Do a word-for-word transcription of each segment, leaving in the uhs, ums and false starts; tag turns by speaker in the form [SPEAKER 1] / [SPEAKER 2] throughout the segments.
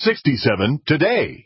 [SPEAKER 1] sixty-seven today.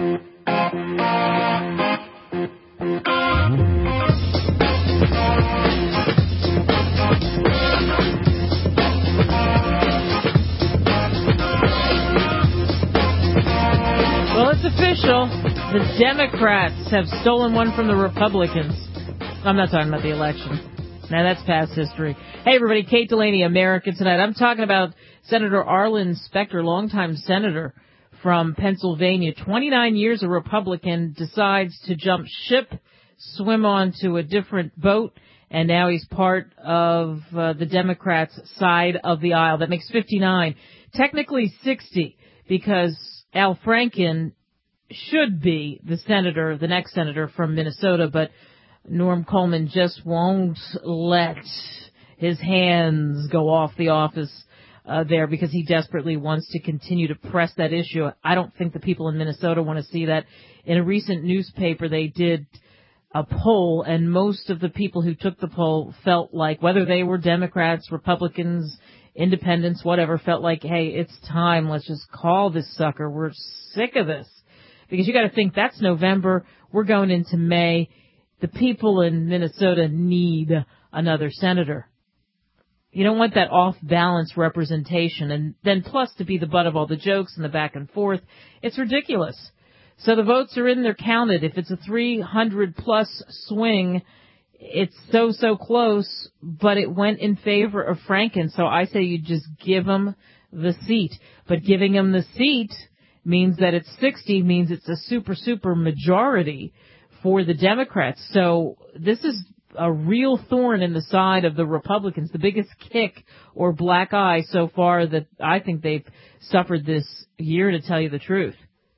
[SPEAKER 2] Well, it's official. The Democrats have stolen one from the Republicans. I'm not talking about the election. Now, that's past history. Hey, everybody. Kate Delaney, America Tonight. I'm talking about Senator Arlen Specter, longtime senator from Pennsylvania. twenty-nine years a Republican, decides to jump ship, swim onto a different boat, and now he's part of uh, the Democrats' side of the aisle. That makes fifty-nine. Technically sixty, because Al Franken should be the senator, the next senator from Minnesota, but Norm Coleman just won't let his hands go off the office uh, there because he desperately wants to continue to press that issue. I don't think the people in Minnesota want to see that. In a recent newspaper, they did a poll, and most of the people who took the poll felt like, whether they were Democrats, Republicans, independents, whatever, felt like, hey, it's time. Let's just call this sucker. We're sick of this. Because you got to think that's November. We're going into May. The people in Minnesota need another senator. You don't want that off-balance representation. And then plus to be the butt of all the jokes and the back and forth. It's ridiculous. So the votes are in, they're counted. If it's a three hundred plus swing, it's so, so close, but it went in favor of Franken. So I say you just give him the seat. But giving him the seat means that it's sixty, means it's a super, super majority for the Democrats. So this is a real thorn in the side of the Republicans, the biggest kick or black eye so far that I think they've suffered this year, to tell you the truth.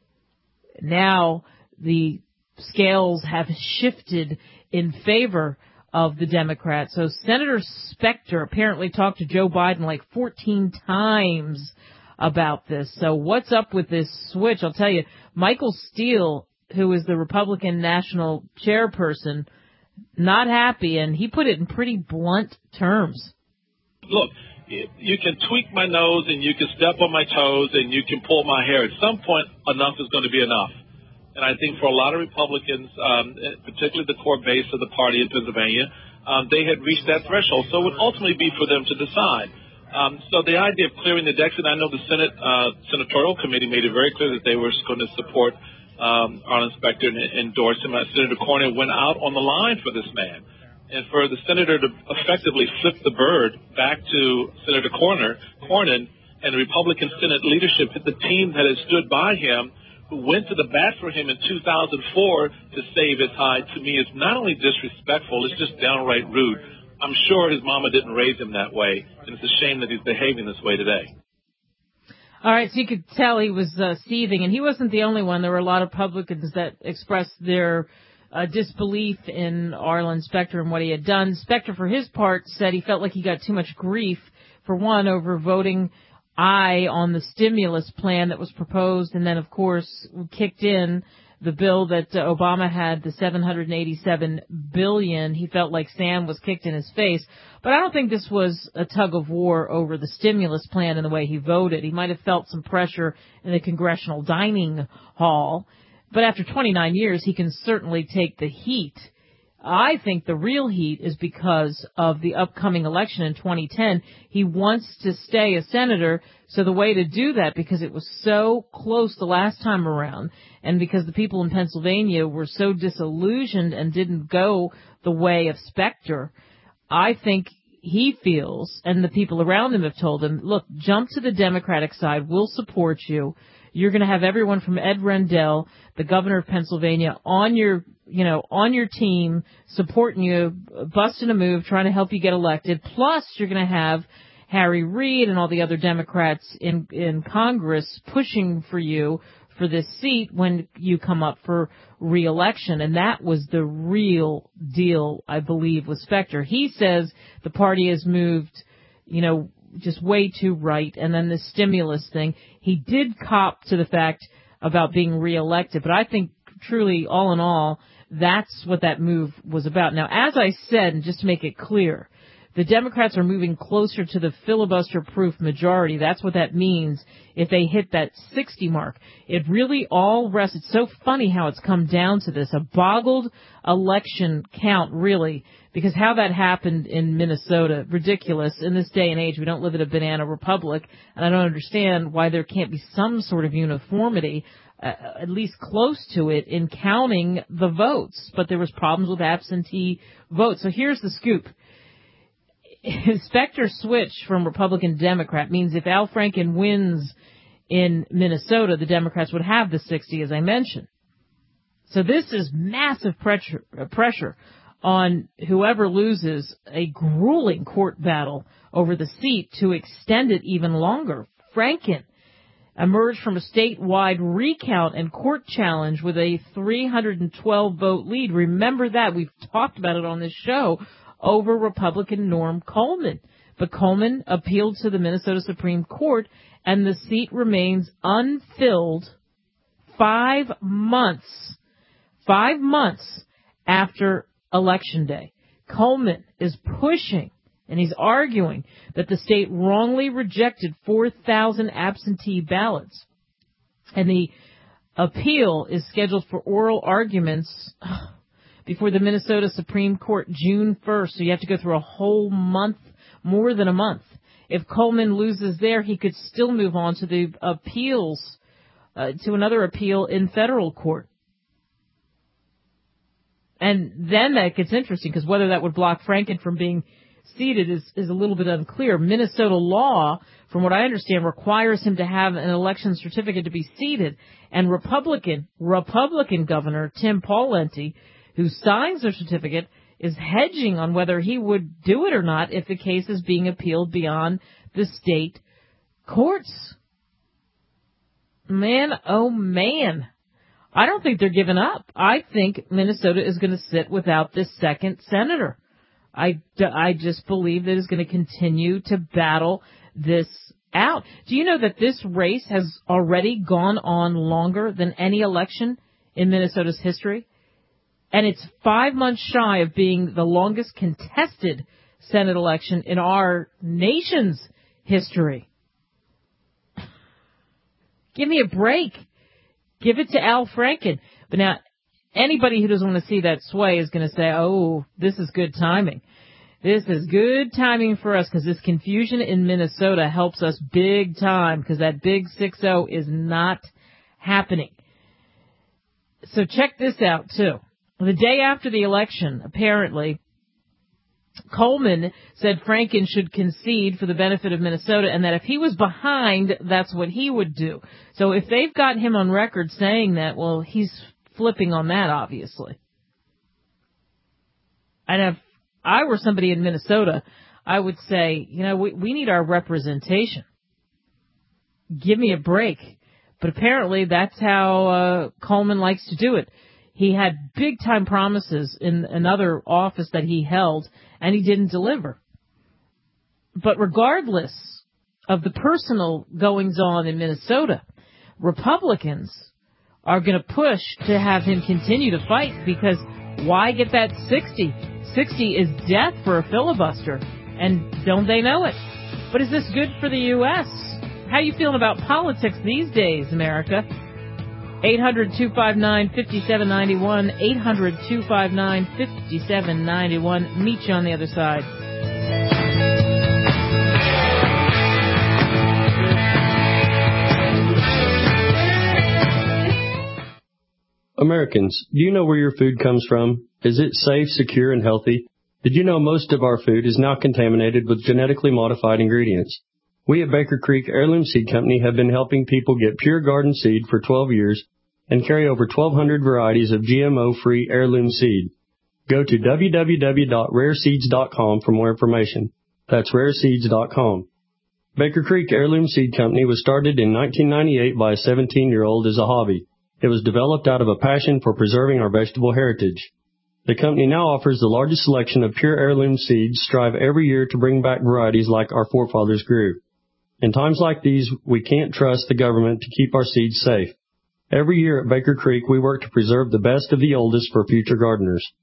[SPEAKER 2] Now the scales have shifted in favor of the Democrats. So Senator Specter apparently talked to Joe Biden like fourteen times about this. So what's up with this switch? I'll tell you, Michael Steele, who is the Republican national chairperson, not happy, and he put it in pretty blunt terms.
[SPEAKER 3] Look, you can tweak my nose and you can step on my toes and you can pull my hair. At some point, enough is going to be enough. And I think for a lot of Republicans, um, particularly the core base of the party in Pennsylvania, um, they had reached that threshold. So it would ultimately be for them to decide. Um, so the idea of clearing the decks, and I know the Senate uh, Senatorial Committee made it very clear that they were going to support um, Arlen Specter and endorse him. Uh, Senator Cornyn went out on the line for this man. And for the senator to effectively flip the bird back to Senator Corner, Cornyn and the Republican Senate leadership, the team that has stood by him, who went to the bat for him in two thousand four to save his hide, to me is not only disrespectful, it's just downright rude. I'm sure his mama didn't raise him that way, and it's a shame that he's behaving this way today.
[SPEAKER 2] All right, so you could tell he was uh, seething, and he wasn't the only one. There were a lot of Republicans that expressed their uh, disbelief in Arlen Specter and what he had done. Specter, for his part, said he felt like he got too much grief, for one, over voting aye on the stimulus plan that was proposed, and then, of course, kicked in the bill that uh, Obama had, the seven hundred eighty-seven billion dollars. He felt like Sam was kicked in his face. But I don't think this was a tug of war over the stimulus plan and the way he voted. He might have felt some pressure in the congressional dining hall. But after twenty-nine years, he can certainly take the heat. I think the real heat is because of the upcoming election in twenty ten. He wants to stay a senator, so the way to do that, because it was so close the last time around, and because the people in Pennsylvania were so disillusioned and didn't go the way of Specter, I think he feels, and the people around him have told him, look, jump to the Democratic side, we'll support you. You're going to have everyone from Ed Rendell, the governor of Pennsylvania, on your, you know, on your team, supporting you, busting a move, trying to help you get elected. Plus, you're going to have Harry Reid and all the other Democrats in, in Congress pushing for you for this seat when you come up for re-election. And that was the real deal, I believe, with Specter. He says the party has moved, you know, just way too right. And then the stimulus thing, he did cop to the fact about being reelected. But I think truly, all in all, that's what that move was about. Now, as I said, and just to make it clear, the Democrats are moving closer to the filibuster-proof majority. That's what that means if they hit that sixty mark. It really all rests. It's so funny how it's come down to this, a boggled election count, really, because how that happened in Minnesota, ridiculous. In this day and age, we don't live in a banana republic, and I don't understand why there can't be some sort of uniformity, uh, at least close to it, in counting the votes. But there was problems with absentee votes. So here's the scoop. Inspector switch from Republican to Democrat means if Al Franken wins in Minnesota, the Democrats would have the sixty, as I mentioned. So this is massive pressure, pressure on whoever loses a grueling court battle over the seat to extend it even longer. Franken emerged from a statewide recount and court challenge with a three hundred twelve vote lead. Remember that. We've talked about it on this show, over Republican Norm Coleman. But Coleman appealed to the Minnesota Supreme Court, and the seat remains unfilled five months, five months after Election Day. Coleman is pushing, and he's arguing that the state wrongly rejected four thousand absentee ballots. And the appeal is scheduled for oral arguments before the Minnesota Supreme Court June first, so you have to go through a whole month, more than a month. If Coleman loses there, he could still move on to the appeals, uh, to another appeal in federal court. And then that gets interesting, because whether that would block Franken from being seated is, is a little bit unclear. Minnesota law, from what I understand, requires him to have an election certificate to be seated, and Republican, Republican Governor Tim Pawlenty, who signs the certificate, is hedging on whether he would do it or not if the case is being appealed beyond the state courts. Man, oh man. I don't think they're giving up. I think Minnesota is going to sit without this second senator. I, I just believe that it's going to continue to battle this out. Do you know that this race has already gone on longer than any election in Minnesota's history? And it's five months shy of being the longest contested Senate election in our nation's history. Give me a break. Give it to Al Franken. But now, anybody who doesn't want to see that sway is going to say, oh, this is good timing. This is good timing for us, because this confusion in Minnesota helps us big time, because that big six oh is not happening. So check this out, too. The day after the election, apparently, Coleman said Franken should concede for the benefit of Minnesota, and that if he was behind, that's what he would do. So if they've got him on record saying that, well, he's flipping on that, obviously. And if I were somebody in Minnesota, I would say, you know, we, we need our representation. Give me a break. But apparently that's how uh, Coleman likes to do it. He had big-time promises in another office that he held, and he didn't deliver. But regardless of the personal goings-on in Minnesota, Republicans are going to push to have him continue to fight, because why get that sixty? sixty is death for a filibuster, and don't they know it? But is this good for the U S? How you feeling about politics these days, America? eight hundred, two five nine, five seven nine one, eight hundred, two five nine, five seven nine one. Meet you on the other side.
[SPEAKER 4] Americans, do you know where your food comes from? Is it safe, secure, and healthy? Did you know most of our food is now contaminated with genetically modified ingredients? We at Baker Creek Heirloom Seed Company have been helping people get pure garden seed for twelve years and carry over twelve hundred varieties of G M O-free heirloom seed. Go to w w w dot rare seeds dot com for more information. That's rare seeds dot com. Baker Creek Heirloom Seed Company was started in nineteen ninety-eight by a seventeen-year-old as a hobby. It was developed out of a passion for preserving our vegetable heritage. The company now offers the largest selection of pure heirloom seeds, strive every year to bring back varieties like our forefathers grew. In times like these, we can't trust the government to keep our seeds safe. Every year at Baker Creek, we work to preserve the best of the oldest for future gardeners.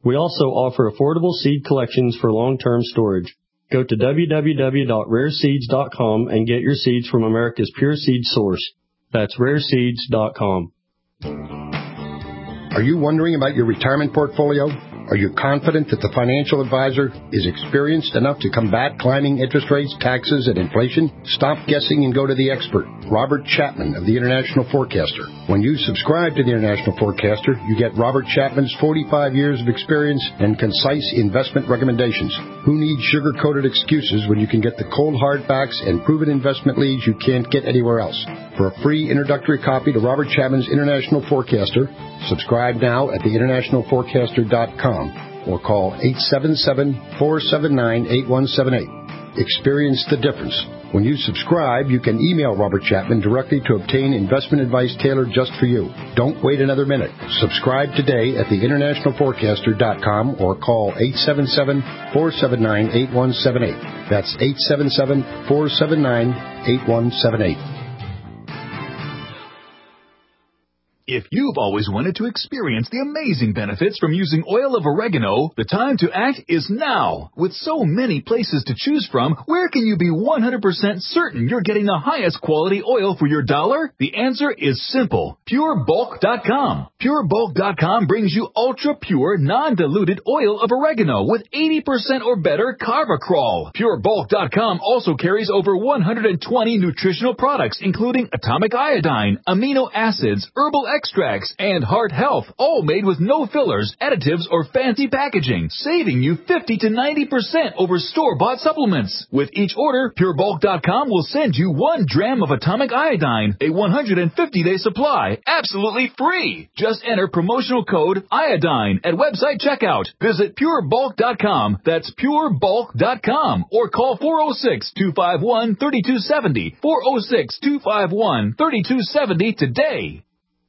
[SPEAKER 4] We also offer affordable seed collections for long-term storage. Go to w w w dot rare seeds dot com and get your seeds from America's pure seed source. That's rare seeds dot com.
[SPEAKER 5] Are you wondering about your retirement portfolio? Are you confident that the financial advisor is experienced enough to combat climbing interest rates, taxes, and inflation? Stop guessing and go to the expert, Robert Chapman of the International Forecaster. When you subscribe to the International Forecaster, you get Robert Chapman's forty-five years of experience and concise investment recommendations. Who needs sugar-coated excuses when you can get the cold hard facts and proven investment leads you can't get anywhere else? For a free introductory copy to Robert Chapman's International Forecaster, subscribe now at the international forecaster dot com or call eight seven seven, four seven nine, eight one seven eight. Experience the difference. When you subscribe, you can email Robert Chapman directly to obtain investment advice tailored just for you. Don't wait another minute. Subscribe today at the international forecaster dot com or call eight seven seven, four seven nine, eight one seven eight. That's eight seven seven, four seven nine, eight one seven eight.
[SPEAKER 6] If you've always wanted to experience the amazing benefits from using oil of oregano, the time to act is now. With so many places to choose from, where can you be one hundred percent certain you're getting the highest quality oil for your dollar? The answer is simple. pure bulk dot com. pure bulk dot com brings you ultra-pure, non-diluted oil of oregano with eighty percent or better carvacrol. pure bulk dot com also carries over one hundred twenty nutritional products, including atomic iodine, amino acids, herbal extracts, and heart health, all made with no fillers, additives, or fancy packaging, saving you fifty to ninety percent over store-bought supplements. With each order, pure bulk dot com will send you one dram of atomic iodine, a one hundred fifty day supply, absolutely free. Just enter promotional code iodine at website checkout. Visit pure bulk dot com, that's pure bulk dot com, or call four oh six, two five one, three two seven oh, four oh six, two five one, three two seven oh today.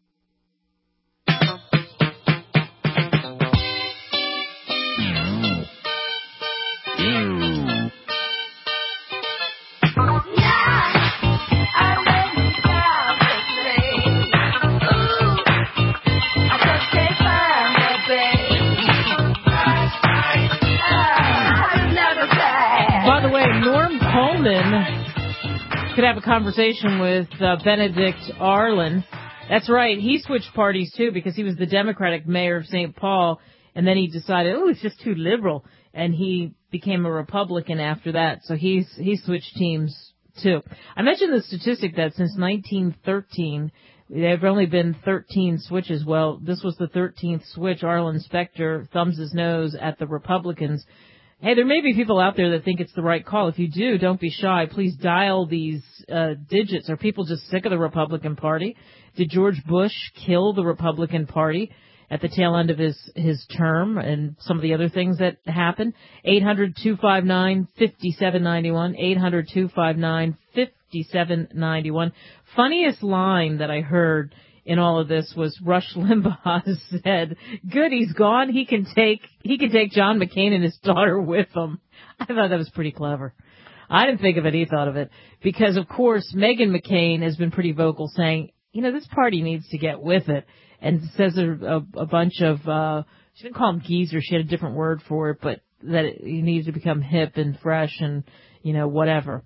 [SPEAKER 2] Could have a conversation with uh, Benedict Arlen. That's right. He switched parties, too, because he was the Democratic mayor of Saint Paul, and then he decided, oh, it's just too liberal, and he became a Republican after that. So he's he switched teams, too. I mentioned the statistic that since nineteen thirteen, there have only been thirteen switches. Well, this was the thirteenth switch. Arlen Specter thumbs his nose at the Republicans. Hey, there may be people out there that think it's the right call. If you do, don't be shy. Please dial these uh, digits. Are people just sick of the Republican Party? Did George Bush kill the Republican Party at the tail end of his, his term and some of the other things that happened? eight hundred, two five nine, five seven nine one, eight hundred, two five nine, five seven nine one. Funniest line that I heard in all of this was Rush Limbaugh said, good, he's gone. He can take, he can take John McCain and his daughter with him. I thought that was pretty clever. I didn't think of it. He thought of it because, of course, Meghan McCain has been pretty vocal saying, you know, this party needs to get with it, and says a, a, a bunch of, uh, she didn't call him geezers. She had a different word for it, but that it, it needs to become hip and fresh and, you know, whatever.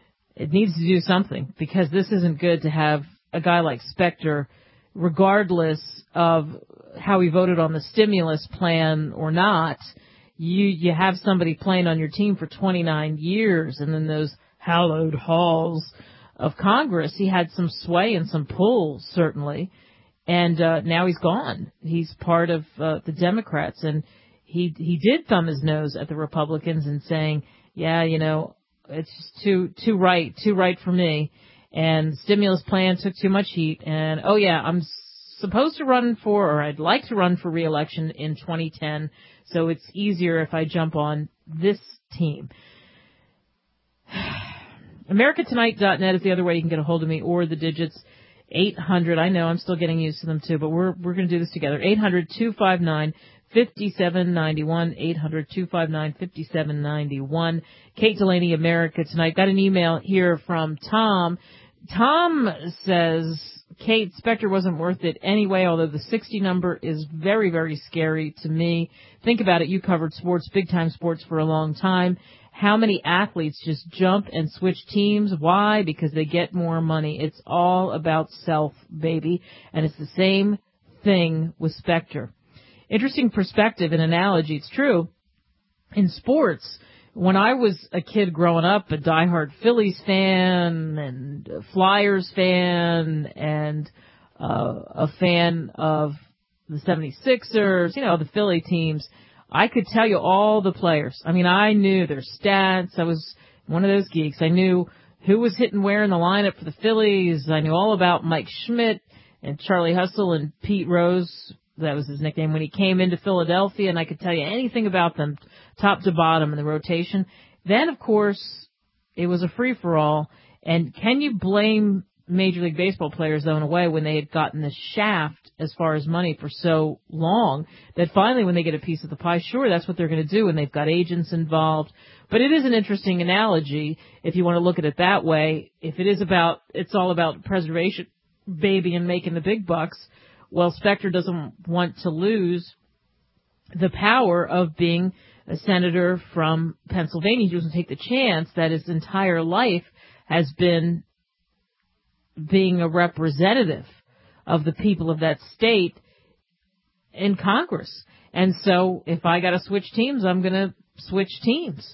[SPEAKER 2] It needs to do something because this isn't good to have a guy like Specter, regardless of how he voted on the stimulus plan or not, you you have somebody playing on your team for twenty-nine years, and in those hallowed halls of Congress, he had some sway and some pull, certainly, and uh, now he's gone. He's part of uh, the Democrats, and he he did thumb his nose at the Republicans and saying, yeah, you know, it's just too too right, too right for me. And stimulus plan took too much heat. And, oh, yeah, I'm supposed to run for, or I'd like to run for re-election in twenty ten, so it's easier if I jump on this team. America Tonight dot net is the other way you can get a hold of me, or the digits eight hundred. I know I'm still getting used to them, too, but we're we're going to do this together. eight hundred, two five nine, five seven nine one, eight hundred, two five nine, five seven nine one. Kate Delaney, America Tonight. Got an email here from Tom. Tom says, Kate, Spectre wasn't worth it anyway, although the sixty number is very, very scary to me. Think about it. You covered sports, big-time sports for a long time. How many athletes just jump and switch teams? Why? Because they get more money. It's all about self, baby. And it's the same thing with Spectre. Interesting perspective and analogy. It's true. In sports, when I was a kid growing up, a diehard Phillies fan and a Flyers fan and uh, a fan of the seventy-sixers, you know, the Philly teams, I could tell you all the players. I mean, I knew their stats. I was one of those geeks. I knew who was hitting where in the lineup for the Phillies. I knew all about Mike Schmidt and Charlie Hustle and Pete Rose. That was his nickname when he came into Philadelphia, and I could tell you anything about them, top to bottom in the rotation. Then, of course, it was a free-for-all, and can you blame Major League Baseball players, though, in a way, when they had gotten the shaft as far as money for so long, that finally when they get a piece of the pie, sure, that's what they're going to do, and they've got agents involved. But it is an interesting analogy, if you want to look at it that way. If it is about, it's all about preservation, baby, and making the big bucks, well, Spectre doesn't want to lose the power of being a senator from Pennsylvania. He doesn't take the chance that his entire life has been being a representative of the people of that state in Congress. And so if I got to switch teams, I'm going to switch teams.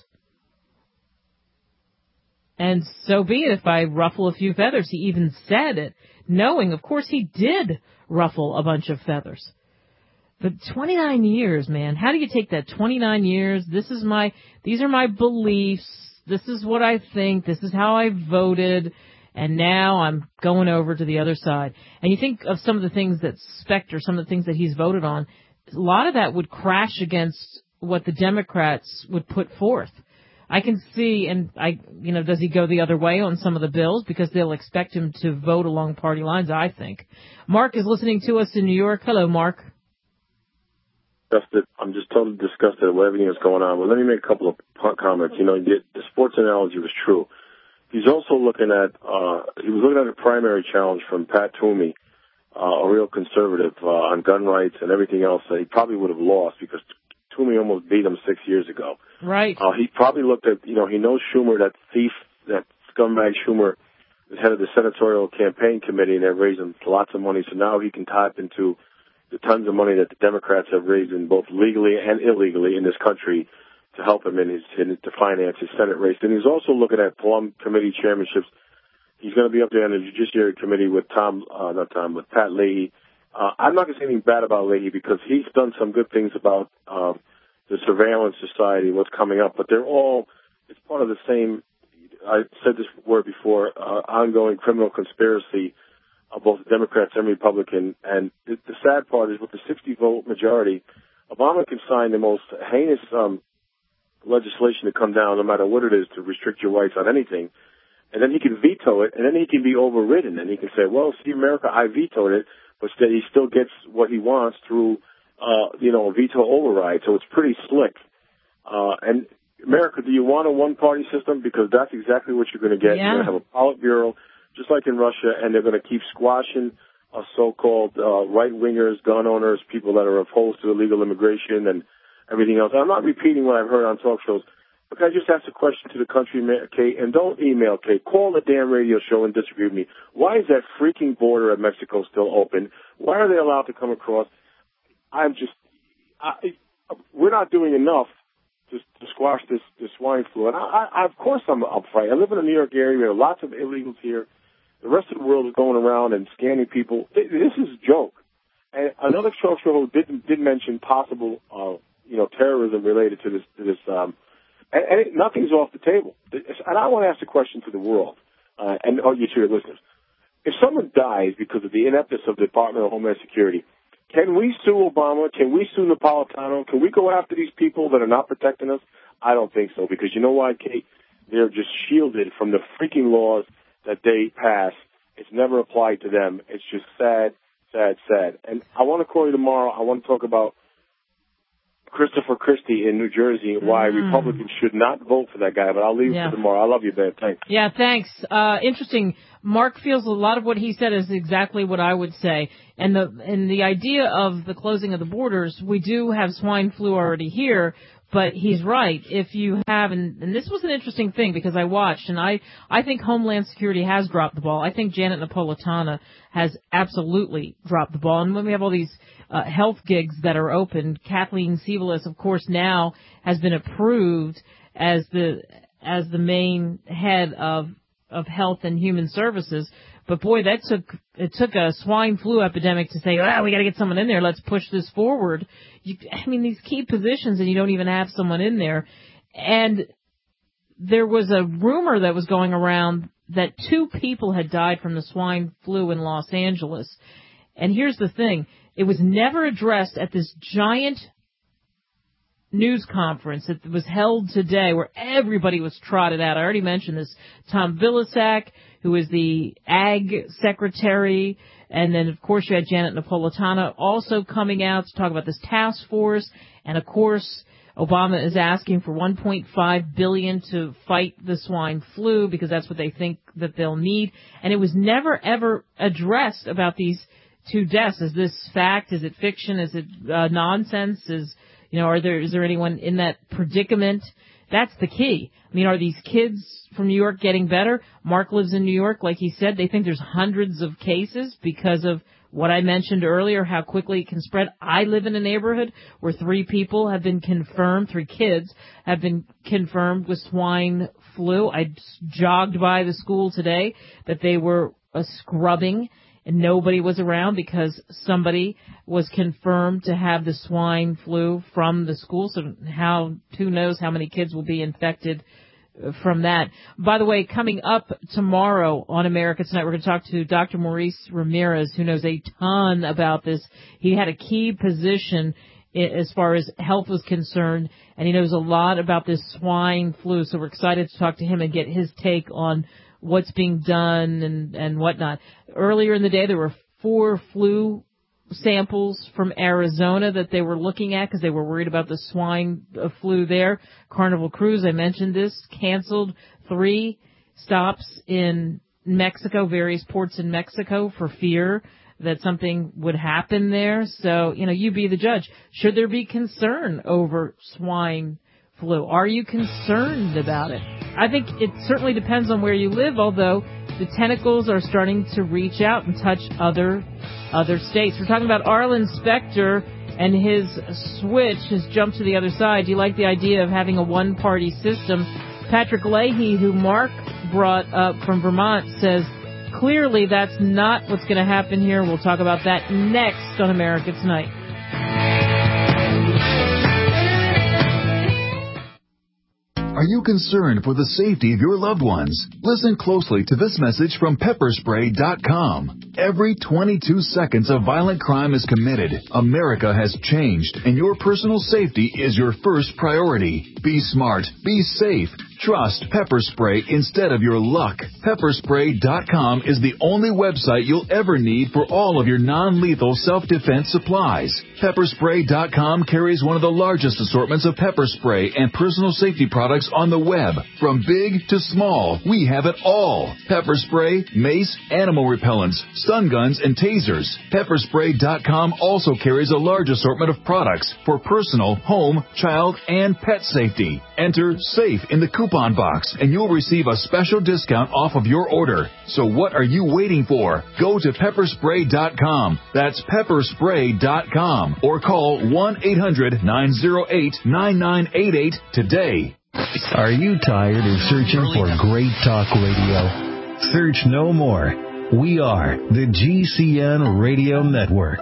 [SPEAKER 2] And so be it if I ruffle a few feathers. He even said it, knowing, of course, he did ruffle a bunch of feathers. But twenty-nine years, man, how do you take that twenty-nine years? This is my, these are my beliefs. This is what I think. This is how I voted. And now I'm going over to the other side. And you think of some of the things that Spectre, some of the things that he's voted on, a lot of that would crash against what the Democrats would put forth. I can see, and I, you know, does he go the other way on some of the bills? Because they'll expect him to vote along party lines, I think. Mark is listening to us in New York. Hello, Mark.
[SPEAKER 7] I'm just totally disgusted with everything that's going on. But let me make a couple of comments. You know, the, the sports analogy was true. He's also looking at, uh, he was looking at a primary challenge from Pat Toomey, uh, a real conservative, uh, on gun rights and everything else that he probably would have lost because Toomey almost beat him six years ago.
[SPEAKER 2] Right.
[SPEAKER 7] Uh, he probably looked at, you know, he knows Schumer, that thief, that scumbag Schumer, is head of the senatorial campaign committee, and they're raising lots of money. So now he can tap into the tons of money that the Democrats have raised in both legally and illegally in this country to help him in his, in, to finance his Senate race. And he's also looking at plum committee chairmanships. He's going to be up there on the Judiciary Committee with Tom, uh, not Tom, with Pat Leahy. Uh, I'm not going to say anything bad about Leahy because he's done some good things about, um, the surveillance society, what's coming up, but they're all, it's part of the same, I said this word before, uh, ongoing criminal conspiracy of both Democrats and Republican. And the, the sad part is with the sixty vote majority, Obama can sign the most heinous, um, legislation to come down, no matter what it is, to restrict your rights on anything. And then he can veto it, and then he can be overridden, and he can say, well, see, America, I vetoed it, but he still gets what he wants through Uh, you know, a veto override, so it's pretty slick. Uh, and America, do you want a one-party system? Because that's exactly what you're going to get.
[SPEAKER 2] Yeah.
[SPEAKER 7] You're going to have a Politburo, just like in Russia, and they're going to keep squashing uh, so-called uh, right-wingers, gun owners, people that are opposed to illegal immigration and everything else. I'm not repeating what I've heard on talk shows, but can I just ask a question to the country, Kate? And don't email Kate. Call the damn radio show and disagree with me. Why is that freaking border of Mexico still open? Why are they allowed to come across? I'm just, I, we're not doing enough to, to squash this, this swine flu. And I, I, of course I'm up for it. I live in the New York area. There are lots of illegals here. The rest of the world is going around and scanning people. This is a joke. And another talk show did, did mention possible, uh, you know, terrorism related to this, to this, um, and, and it, nothing's off the table. And I want to ask a question to the world, uh, and oh, you to your listeners. If someone dies because of the ineptness of the Department of Homeland Security, can we sue Obama? Can we sue Napolitano? Can we go after these people that are not protecting us? I don't think so, because you know why, Kate? They're just shielded from the freaking laws that they pass. It's never applied to them. It's just sad, sad, sad. And I want to call you tomorrow. I want to talk about Christopher Christie in New Jersey and why mm. Republicans should not vote for that guy. But I'll leave yeah. it for tomorrow. I love you, Ben. Thanks.
[SPEAKER 2] Yeah, thanks. Uh, interesting. Mark feels a lot of what he said is exactly what I would say. And the and the idea of the closing of the borders, we do have swine flu already here. But he's right. If you have, and, and this was an interesting thing because I watched, and I, I think Homeland Security has dropped the ball. I think Janet Napolitano has absolutely dropped the ball. And when we have all these uh, health gigs that are open, Kathleen Sebelius, of course, now has been approved as the as the main head of of Health and Human Services. But boy, that took it took a swine flu epidemic to say, ah, we got to get someone in there. Let's push this forward. You, I mean, these key positions, and you don't even have someone in there. And there was a rumor that was going around that two people had died from the swine flu in Los Angeles. And here's the thing: it was never addressed at this giant news conference that was held today where everybody was trotted out. I already mentioned this. Tom Vilsack, who is the Ag Secretary, and then, of course, you had Janet Napolitano also coming out to talk about this task force. And, of course, Obama is asking for one point five billion dollars to fight the swine flu because that's what they think that they'll need. And it was never, ever addressed about these two deaths. Is this fact? Is it fiction? Is it uh, nonsense? Is You know, are there, is there anyone in that predicament? That's the key. I mean, are these kids from New York getting better? Mark lives in New York. Like he said, they think there's hundreds of cases because of what I mentioned earlier, how quickly it can spread. I live in a neighborhood where three people have been confirmed, three kids have been confirmed with swine flu. I jogged by the school today that they were uh, scrubbing, and nobody was around because somebody was confirmed to have the swine flu from the school. So how, who knows how many kids will be infected from that. By the way, coming up tomorrow on America Tonight, we're going to talk to Doctor Maurice Ramirez, who knows a ton about this. He had a key position as far as health was concerned, and he knows a lot about this swine flu. So we're excited to talk to him and get his take on what's being done and, and whatnot. Earlier in the day, there were four flu samples from Arizona that they were looking at because they were worried about the swine flu there. Carnival Cruise, I mentioned this, canceled three stops in Mexico, various ports in Mexico for fear that something would happen there. So, you know, you be the judge. Should there be concern over swine flu? Are you concerned about it? I think it certainly depends on where you live, although the tentacles are starting to reach out and touch other other states. We're talking about Arlen Specter and his switch, his jump to the other side. Do you like the idea of having a one-party system? Patrick Leahy, who Mark brought up from Vermont, says clearly that's not what's going to happen here. We'll talk about that next on America Tonight.
[SPEAKER 6] Are you concerned for the safety of your loved ones? Listen closely to this message from pepper spray dot com. Every twenty-two seconds a violent crime is committed. America has changed, and your personal safety is your first priority. Be smart. Be safe. Trust Pepper Spray instead of your luck. pepper spray dot com is the only website you'll ever need for all of your non-lethal self-defense supplies. pepper spray dot com carries one of the largest assortments of pepper spray and personal safety products on the web. From big to small, we have it all. Pepper spray, mace, animal repellents, stun guns, and tasers. pepper spray dot com also carries a large assortment of products for personal, home, child, and pet safety. Enter SAFE in the coupon box, and you'll receive a special discount off of your order. So what are you waiting for? Go to pepper spray dot com. That's pepper spray dot com. Or call one eight hundred nine oh eight nine nine eight eight today.
[SPEAKER 8] Are you tired of searching for great talk radio? Search no more. We are the G C N Radio Network.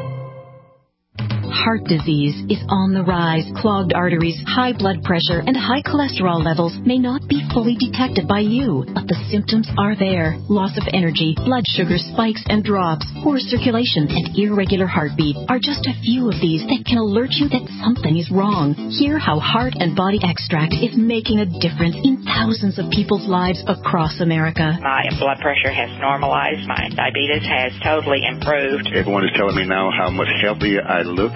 [SPEAKER 9] Heart disease is on the rise. Clogged arteries, high blood pressure, and high cholesterol levels may not be fully detected by you, but the symptoms are there. Loss of energy, blood sugar spikes and drops, poor circulation, and irregular heartbeat are just a few of these that can alert you that something is wrong. Hear how Heart and Body Extract is making a difference in thousands of people's lives across America.
[SPEAKER 10] My blood pressure has normalized. My diabetes has totally improved.
[SPEAKER 11] Everyone is telling me now how much healthier I look.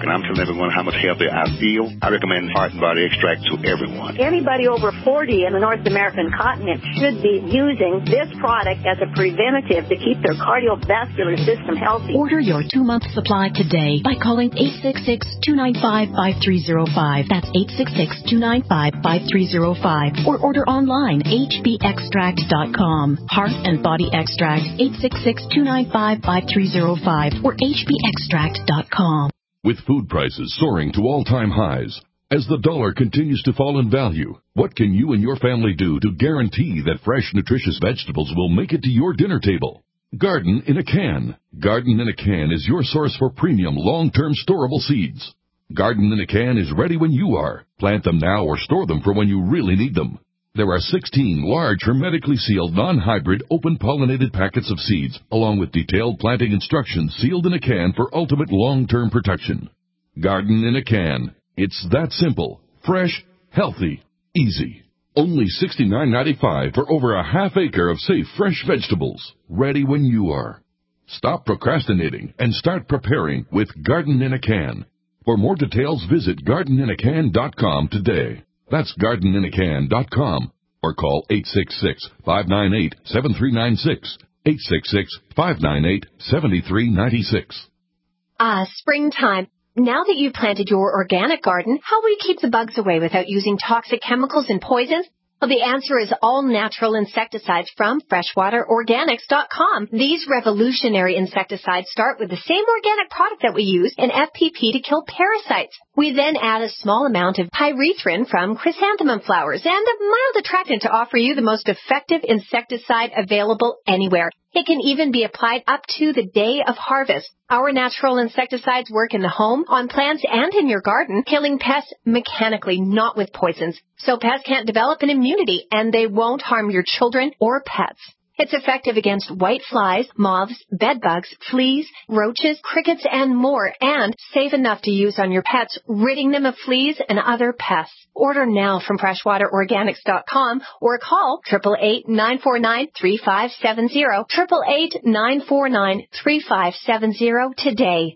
[SPEAKER 10] and I'm telling everyone how much healthier I feel, I recommend Heart and Body Extract to everyone.
[SPEAKER 11] Anybody over forty in the North American continent should be using this product as a preventative to keep their cardiovascular system healthy.
[SPEAKER 9] Order your two-month supply today by calling eight six six, two nine five, five three zero five. That's eight six six, two nine five, five three zero five. Or order online, h b extract dot com. Heart and Body Extract, eight six six, two nine five, five three zero five or h b extract dot com.
[SPEAKER 12] With food prices soaring to all-time highs, as the dollar continues to fall in value, what can you and your family do to guarantee that fresh, nutritious vegetables will make it to your dinner table? Garden in a Can. Garden in a Can is your source for premium, long-term storable seeds. Garden in a Can is ready when you are. Plant them now or store them for when you really need them. There are sixteen large, hermetically sealed, non-hybrid, open-pollinated packets of seeds, along with detailed planting instructions sealed in a can for ultimate long-term protection. Garden in a Can. It's that simple, fresh, healthy, easy. Only sixty-nine ninety-five for over a half acre of safe, fresh vegetables, ready when you are. Stop procrastinating and start preparing with Garden in a Can. For more details, visit garden in a can dot com today. That's garden in a can dot com or call eight six six, five nine eight, seven three nine six, eight six six, five nine eight, seven three nine six.
[SPEAKER 13] Ah, springtime. Now that you've planted your organic garden, how will you keep the bugs away without using toxic chemicals and poisons? Well, the answer is all natural insecticides from freshwater organics dot com. These revolutionary insecticides start with the same organic product that we use in F P P to kill parasites. We then add a small amount of pyrethrin from chrysanthemum flowers and a mild attractant to offer you the most effective insecticide available anywhere. It can even be applied up to the day of harvest. Our natural insecticides work in the home, on plants, and in your garden, killing pests mechanically, not with poisons. So pests can't develop an immunity, and they won't harm your children or pets. It's effective against white flies, moths, bedbugs, fleas, roaches, crickets, and more, and safe enough to use on your pets, ridding them of fleas and other pests. Order now from freshwater organics dot com or call eight eight eight, nine four nine, three five seven zero, eight eight eight, nine four nine, three five seven zero today.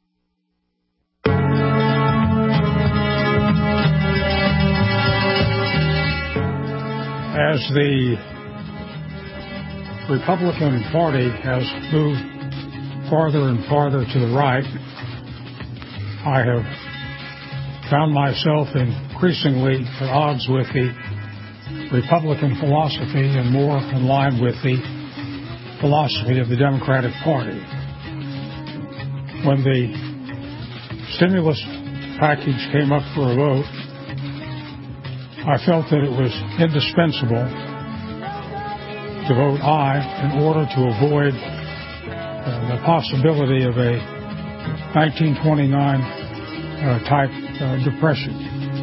[SPEAKER 14] As the Republican Party has moved farther and farther to the right, I have found myself increasingly at odds with the Republican philosophy and more in line with the philosophy of the Democratic Party. When the stimulus package came up for a vote, I felt that it was indispensable to vote aye in order to avoid uh, the possibility of a nineteen twenty-nine uh, type uh, depression.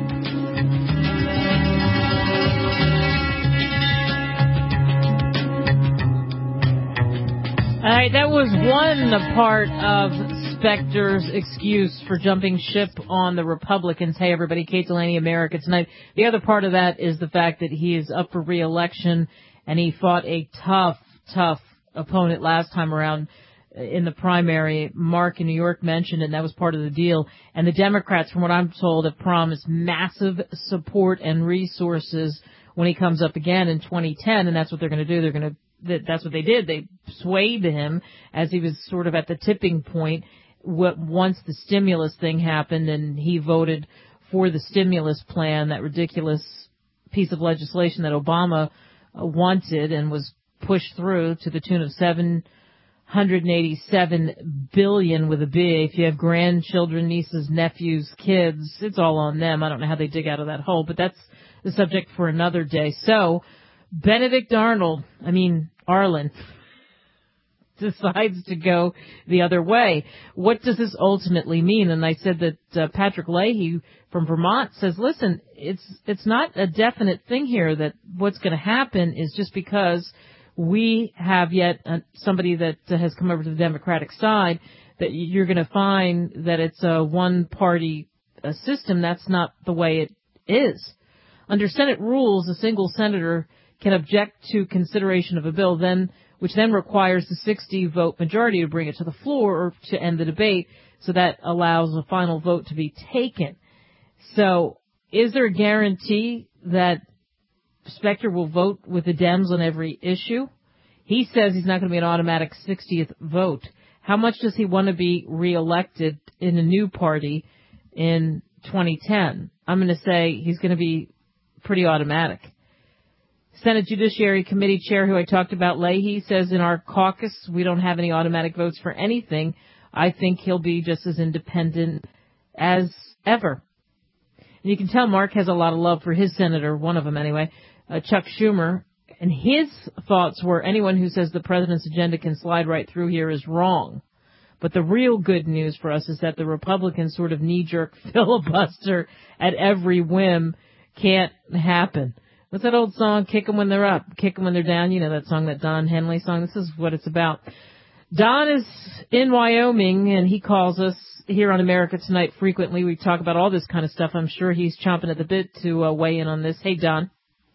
[SPEAKER 2] All right, that was one part of Specter's excuse for jumping ship on the Republicans. Hey, everybody, Kate Delaney, America Tonight. The other part of that is the fact that he is up for re-election. And he fought a tough, tough opponent last time around in the primary. Mark in New York mentioned it, and that was part of the deal. And the Democrats, from what I'm told, have promised massive support and resources when he comes up again in twenty ten, and that's what they're going to do. They're going to, that's what they did. They swayed him as he was sort of at the tipping point once the stimulus thing happened, and he voted for the stimulus plan, that ridiculous piece of legislation that Obama wanted and was pushed through to the tune of seven hundred eighty-seven billion dollars with a B. If you have grandchildren, nieces, nephews, kids, it's all on them. I don't know how they dig out of that hole, but that's the subject for another day. So, Benedict Arnold, I mean, Arlen, decides to go the other way. What does this ultimately mean? And I said that uh, Patrick Leahy from Vermont says, listen, it's it's not a definite thing here that what's going to happen is just because we have yet uh, somebody that uh, has come over to the Democratic side that you're going to find that it's a one-party uh, system. That's not the way it is. Under Senate rules, a single senator can object to consideration of a bill. Then which then requires the sixty vote majority to bring it to the floor or to end the debate. So that allows a final vote to be taken. So is there a guarantee that Specter will vote with the Dems on every issue? He says he's not going to be an automatic sixtieth vote. How much does he want to be reelected in a new party in twenty ten? I'm going to say he's going to be pretty automatic. Senate Judiciary Committee Chair, who I talked about, Leahy, says in our caucus we don't have any automatic votes for anything. I think he'll be just as independent as ever. And you can tell Mark has a lot of love for his senator, one of them anyway, uh, Chuck Schumer. And his thoughts were anyone who says the president's agenda can slide right through here is wrong. But the real good news for us is that the Republicans' sort of knee-jerk filibuster at every whim can't happen. What's that old song, Kick 'em when they're up, kick 'em when they're down? You know that song, that Don Henley song? This is what it's about. Don is in Wyoming, and he calls us here on America Tonight frequently. We talk about all this kind of stuff. I'm sure he's chomping at the bit to uh, weigh in on this. Hey, Don.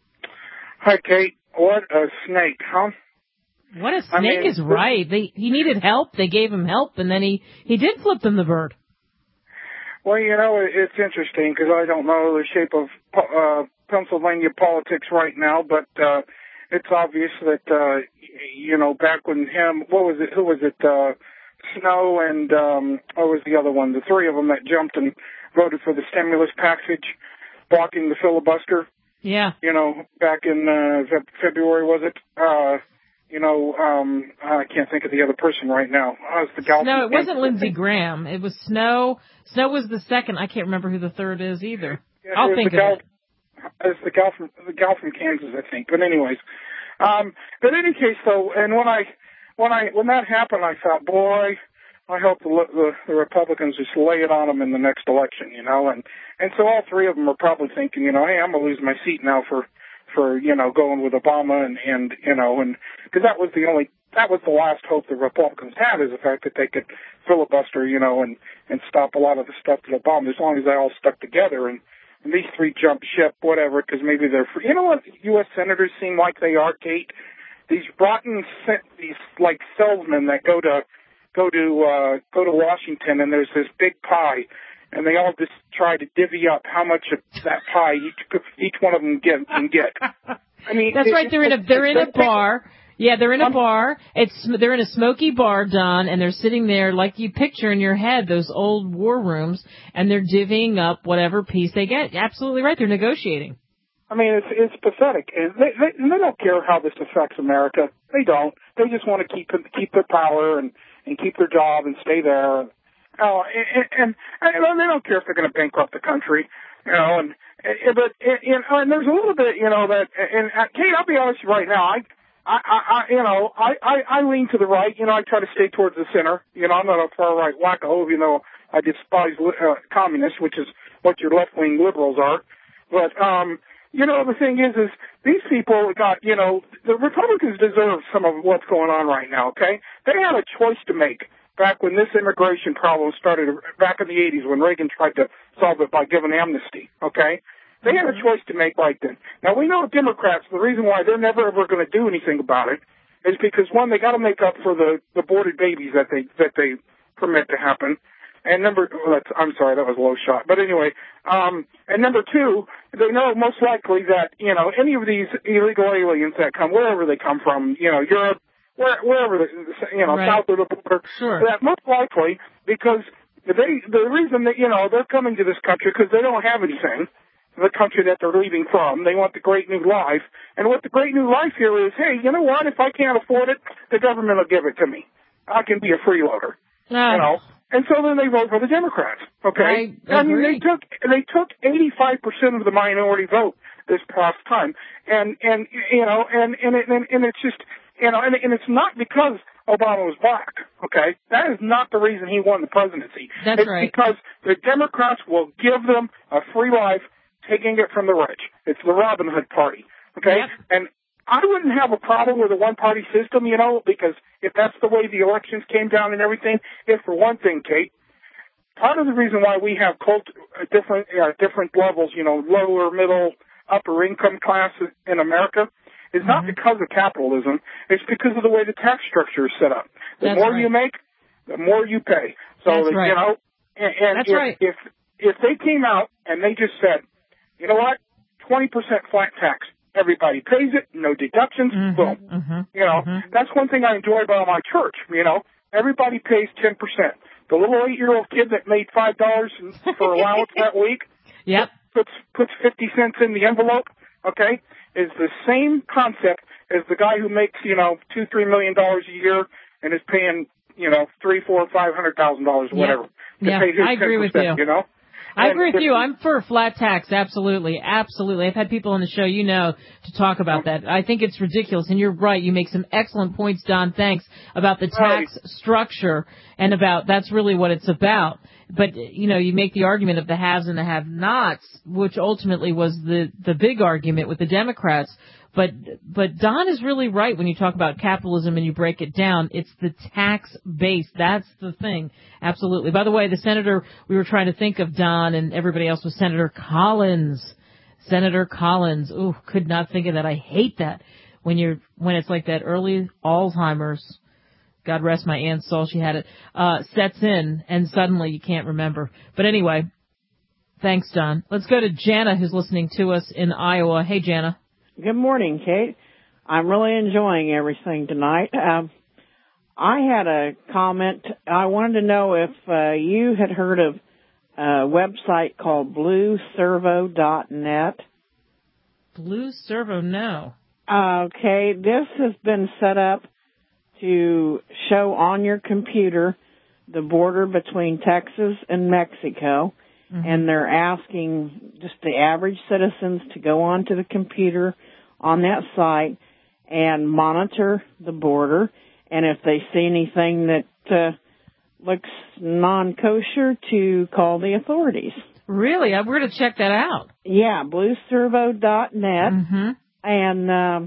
[SPEAKER 15] Hi, Kate. What a snake, huh?
[SPEAKER 2] What a snake
[SPEAKER 15] I mean,
[SPEAKER 2] is right. They, he needed help. They gave him help, and then he, he did flip them the bird.
[SPEAKER 15] Well, you know, it's interesting because I don't know the shape of uh, Pennsylvania politics right now, but uh, it's obvious that, uh, you know, back when him, what was it, who was it, uh, Snow and, um, what was the other one? The three of them that jumped and voted for the stimulus package, blocking the filibuster.
[SPEAKER 2] Yeah.
[SPEAKER 15] You know, back in uh, February, was it? Uh, you know, um, I can't think of the other person right now. Uh, it was the gal
[SPEAKER 2] No, it
[SPEAKER 15] from
[SPEAKER 2] wasn't Lindsey Graham. It was Snow. Snow was the second. I can't remember who the third is either.
[SPEAKER 15] Yeah,
[SPEAKER 2] I'll
[SPEAKER 15] it
[SPEAKER 2] think
[SPEAKER 15] the gal,
[SPEAKER 2] of it.
[SPEAKER 15] It's the gal from the gal from Kansas, I think. But anyways, um, but in any case, though, and when I when I when that happened, I thought, boy, I hope the, the the Republicans just lay it on them in the next election, you know. And and so all three of them are probably thinking, you know, hey, I'm gonna lose my seat now for for you know going with Obama and and you know and because that was the only that was the last hope the Republicans had, is the fact that they could filibuster, you know, and and stop a lot of the stuff that Obama, as long as they all stuck together. And, and these three jumped ship, whatever, because maybe they're free. You know what U S senators seem like they are, Kate? These rotten, these like salesmen that go to go to uh, go to Washington, and there's this big pie, and they all just try to divvy up how much of that pie each each one of them get can get. I mean,
[SPEAKER 2] that's
[SPEAKER 15] it,
[SPEAKER 2] right. They're in a they're in a bar. Yeah, they're in a bar. It's they're in a smoky bar, Don, and they're sitting there like you picture in your head those old war rooms, and they're divvying up whatever piece they get. Absolutely right. They're negotiating.
[SPEAKER 15] I mean, it's it's pathetic. And they, they they don't care how this affects America. They don't. They just want to keep keep their power and and keep their job and stay there. Oh, and and, and they don't care if they're going to bankrupt the country, you know. And, and but and, and there's a little bit, you know, that. And Kate, I'll be honest with you right now. I. I, I, you know, I, I, I lean to the right. You know, I try to stay towards the center. You know, I'm not a far right wacko, even though I despise uh, communists, which is what your left wing liberals are. But, um, you know, the thing is, is these people got, you know, the Republicans deserve some of what's going on right now. Okay, they had a choice to make back when this immigration problem started, back in the eighties when Reagan tried to solve it by giving amnesty. Okay. They had a choice to make right then. Now, we know Democrats, the reason why they're never ever going to do anything about it is because, one, they got to make up for the, the aborted babies that they that they permit to happen. And number, well, that's, I'm sorry, that was a low shot. But anyway, um, and number two, they know most likely that, you know, any of these illegal aliens that come, wherever they come from, you know, Europe, where, wherever, you know, right. south of the border,
[SPEAKER 2] sure.
[SPEAKER 15] that most likely, because they, the reason that, you know, they're coming to this country because they don't have anything. The country that they're leaving from. They want the great new life. And what the great new life here is, hey, you know what? If I can't afford it, the government will give it to me. I can be a freeloader.
[SPEAKER 2] Uh,
[SPEAKER 15] you know? And so then they vote for the Democrats. Okay?
[SPEAKER 2] I,
[SPEAKER 15] I mean, they took, they took eighty-five percent of the minority vote this past time. And, and, you know, and, and, it, and, and it's just, you know, and, and it's not because Obama was black. Okay? That is not the reason he won the presidency.
[SPEAKER 2] That's
[SPEAKER 15] it's
[SPEAKER 2] right.
[SPEAKER 15] because the Democrats will give them a free life, taking it from the rich. It's the Robin Hood party, okay?
[SPEAKER 2] Yep.
[SPEAKER 15] And I wouldn't have a problem with a one-party system, you know, because if that's the way the elections came down and everything, if for one thing, Kate, part of the reason why we have cult, uh, different uh, different levels, you know, lower, middle, upper income classes in America is not mm-hmm. because of capitalism. It's because of the way the tax structure is set up. The
[SPEAKER 2] That's
[SPEAKER 15] more
[SPEAKER 2] right.
[SPEAKER 15] you make, the more you pay. So,
[SPEAKER 2] That's right.
[SPEAKER 15] you know, and, and
[SPEAKER 2] That's
[SPEAKER 15] if,
[SPEAKER 2] right.
[SPEAKER 15] if, if they came out and they just said, you know what, twenty percent flat tax, everybody pays it, no deductions,
[SPEAKER 2] mm-hmm.
[SPEAKER 15] boom.
[SPEAKER 2] Mm-hmm.
[SPEAKER 15] You know,
[SPEAKER 2] mm-hmm.
[SPEAKER 15] that's one thing I enjoy about my church, you know. Everybody pays ten percent. The little eight-year-old kid that made five dollars for allowance that week
[SPEAKER 2] yep.
[SPEAKER 15] puts puts fifty cents in the envelope, okay, is the same concept as the guy who makes, you know, two, three million dollars a year and is paying, you know, three, four, five hundred thousand dollars or whatever.
[SPEAKER 2] Yeah, yeah. I agree with you.
[SPEAKER 15] You know?
[SPEAKER 2] I
[SPEAKER 15] And
[SPEAKER 2] agree with
[SPEAKER 15] if,
[SPEAKER 2] you. I'm for a flat tax. Absolutely. Absolutely. I've had people on the show, you know, to talk about that. I think it's ridiculous. And you're right. You make some excellent points, Don. Thanks about the tax
[SPEAKER 15] right.
[SPEAKER 2] structure and about that's really what it's about. But, you know, you make the argument of the haves and the have-nots, which ultimately was the, the big argument with the Democrats. But but Don is really right when you talk about capitalism and you break it down. It's the tax base. That's the thing. Absolutely. By the way, the senator we were trying to think of, Don, and everybody else, was Senator Collins. Senator Collins. Ooh, could not think of that. I hate that when you're when it's like that early Alzheimer's. God rest my aunt's soul, she had it, uh, sets in and suddenly you can't remember. But anyway, thanks, Don. Let's go to Jana, who's listening to us in Iowa. Hey, Jana.
[SPEAKER 16] Good morning, Kate. I'm really enjoying everything tonight. Um, I had a comment. I wanted to know if uh, you had heard of a website called blue servo dot net.
[SPEAKER 2] Blue Servo, no.
[SPEAKER 16] Uh, okay, this has been set up to show on your computer the border between Texas and Mexico. Mm-hmm. And they're asking just the average citizens to go onto the computer on that site and monitor the border. And if they see anything that uh, looks non-kosher, to call the authorities.
[SPEAKER 2] Really? We're going to check that out.
[SPEAKER 16] Yeah, blue servo dot net.
[SPEAKER 2] Mm-hmm.
[SPEAKER 16] And um,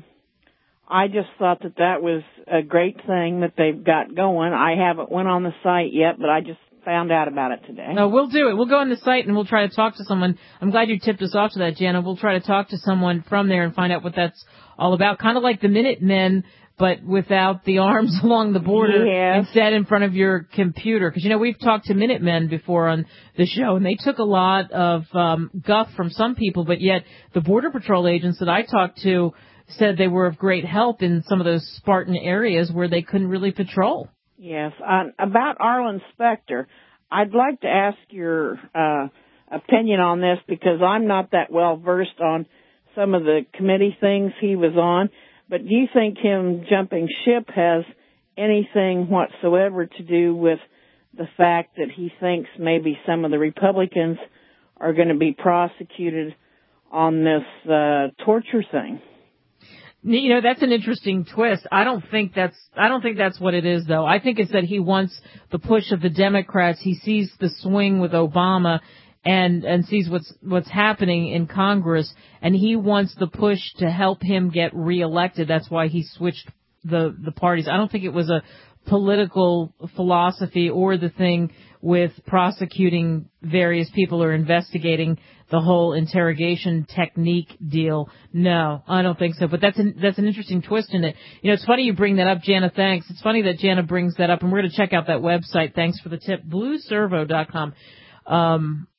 [SPEAKER 16] I just thought that that was a great thing that they've got going. I haven't went on the site yet, but I just found out about it today.
[SPEAKER 2] No, we'll do it. We'll go on the site and we'll try to talk to someone. I'm glad you tipped us off to that, Jana. We'll try to talk to someone from there and find out what that's all about. Kind of like the Minutemen, but without the arms along the border,
[SPEAKER 16] yes.
[SPEAKER 2] instead in front of your computer. Because, you know, we've talked to Minutemen before on the show, and they took a lot of um, guff from some people, but yet the Border Patrol agents that I talked to said they were of great help in some of those Spartan areas where they couldn't really patrol.
[SPEAKER 16] Yes. Uh, about Arlen Specter, I'd like to ask your uh, opinion on this because I'm not that well versed on some of the committee things he was on. But do you think him jumping ship has anything whatsoever to do with the fact that he thinks maybe some of the Republicans are going to be prosecuted on this uh, torture thing?
[SPEAKER 2] You know, that's an interesting twist. I don't think that's, I don't think that's what it is, though. I think it's that he wants the push of the Democrats. He sees the swing with Obama and, and sees what's, what's happening in Congress, and he wants the push to help him get reelected. That's why he switched the, the parties. I don't think it was a political philosophy or the thing with prosecuting various people or investigating the whole interrogation technique deal. No, I don't think so. But that's an, that's an interesting twist in it. You know, it's funny you bring that up, Jana. Thanks. It's funny that Jana brings that up, and we're going to check out that website. Thanks for the tip. blue servo dot com. Um,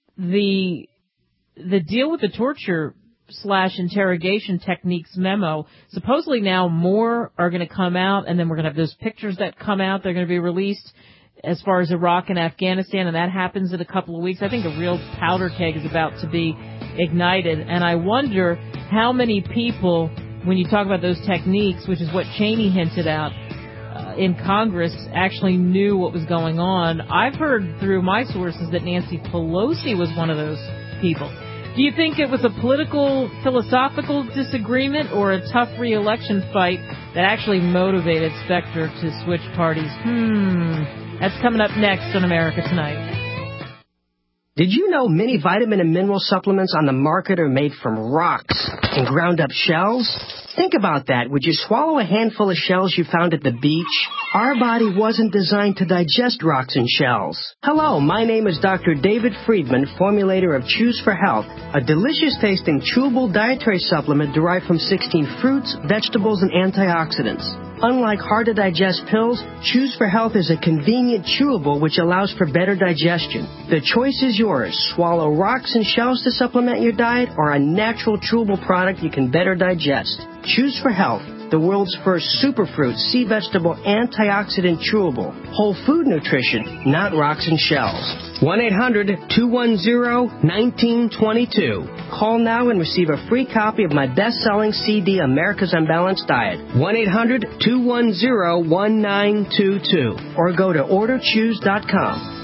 [SPEAKER 2] the the deal with the torture slash interrogation techniques memo, supposedly now more are going to come out, and then we're going to have those pictures that come out. They're going to be released as far as Iraq and Afghanistan, and that happens in a couple of weeks. I think a real powder keg is about to be ignited, and I wonder how many people, when you talk about those techniques, which is what Cheney hinted at uh, in Congress, actually knew what was going on. I've heard through my sources that Nancy Pelosi was one of those people. Do you think it was a political, philosophical disagreement or a tough re-election fight that actually motivated Specter to switch parties? Hmm. That's coming up next on America Tonight.
[SPEAKER 17] Did you know many vitamin and mineral supplements on the market are made from rocks and ground up shells? Think about that. Would you swallow a handful of shells you found at the beach? Our body wasn't designed to digest rocks and shells. Hello, my name is Doctor David Friedman, formulator of Choose for Health, a delicious tasting chewable dietary supplement derived from sixteen fruits, vegetables, and antioxidants. Unlike hard-to-digest pills, Choose for Health is a convenient chewable which allows for better digestion. The choice is yours. Swallow rocks and shells to supplement your diet or a natural chewable product you can better digest. Choose for Health, the world's first superfruit, sea vegetable, antioxidant chewable. Whole food nutrition, not rocks and shells. one eight hundred two one zero one nine two two. Call now and receive a free copy of my best-selling C D, America's Unbalanced Diet. one eight hundred two one zero one nine two two. Or go to order choose dot com.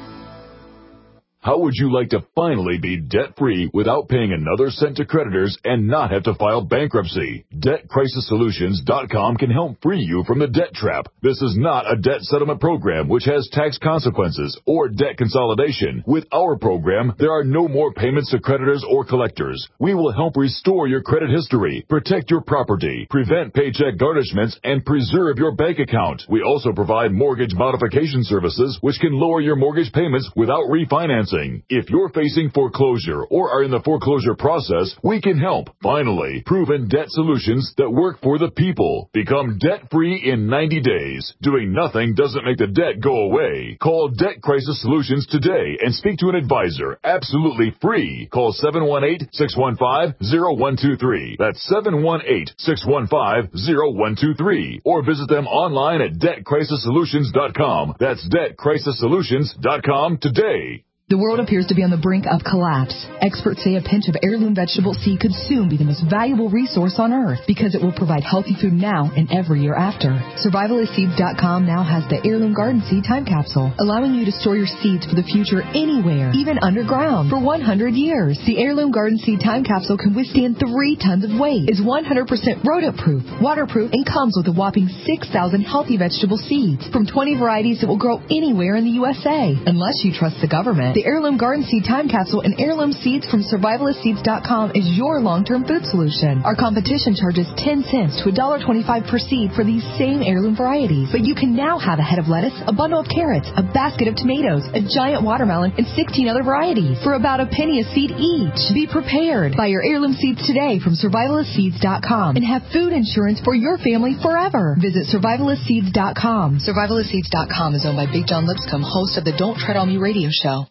[SPEAKER 1] How would you like to finally be debt-free without paying another cent to creditors and not have to file bankruptcy? debt crisis solutions dot com can help free you from the debt trap. This is not a debt settlement program which has tax consequences or debt consolidation. With our program, there are no more payments to creditors or collectors. We will help restore your credit history, protect your property, prevent paycheck garnishments, and preserve your bank account. We also provide mortgage modification services which can lower your mortgage payments without refinancing. If you're facing foreclosure or are in the foreclosure process, we can help. Finally, proven debt solutions that work for the people. Become debt-free in ninety days. Doing nothing doesn't make the debt go away. Call Debt Crisis Solutions today and speak to an advisor. Absolutely free. Call seven one eight, six one five, zero one two three. That's seven one eight, six one five, zero one two three. Or visit them online at debt crisis solutions dot com. That's debt crisis solutions dot com today.
[SPEAKER 18] The world appears to be on the brink of collapse. Experts say a pinch of heirloom vegetable seed could soon be the most valuable resource on earth because it will provide healthy food now and every year after. survivalist seeds dot com now has the Heirloom Garden Seed Time Capsule, allowing you to store your seeds for the future anywhere, even underground, for one hundred years. The Heirloom Garden Seed Time Capsule can withstand three tons of weight, is one hundred percent rodent-proof, waterproof, and comes with a whopping six thousand healthy vegetable seeds from twenty varieties that will grow anywhere in the U S A. Unless you trust the government, the Heirloom Garden Seed Time Capsule and Heirloom Seeds from survivalist seeds dot com is your long-term food solution. Our competition charges ten cents to one dollar twenty-five per seed for these same heirloom varieties. But you can now have a head of lettuce, a bundle of carrots, a basket of tomatoes, a giant watermelon, and sixteen other varieties for about a penny a seed each. Be prepared. Buy your heirloom seeds today from survivalist seeds dot com and have food insurance for your family forever. Visit survivalist seeds dot com. survivalist seeds dot com is owned by Big John Lipscomb, host of the Don't Tread on Me radio show.